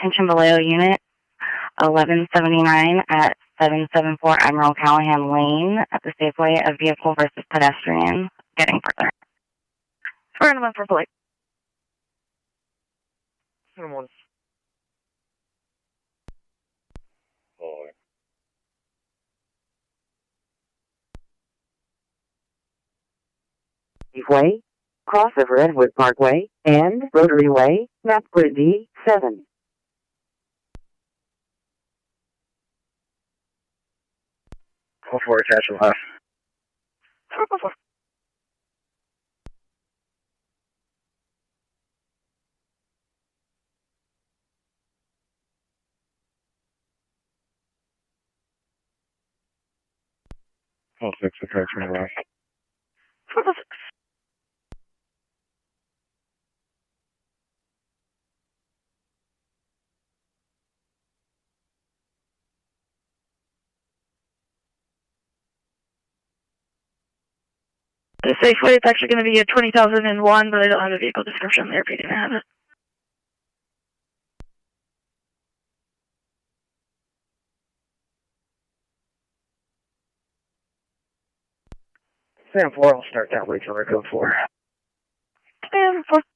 attention Vallejo unit 1179 at 774 Admiral Callahan Lane at the Safeway, a vehicle versus pedestrian getting further. Square one for flight. Someone. Safeway, crossover Edward Parkway, and Rotary Way, map grid D7. Call for attachment left. Call 6, attachment left. The Safeway, it's actually going to be a 20,001, but I don't have a vehicle description there if you didn't have it. Sam 4, I'll start that way for code 4. Stand 4.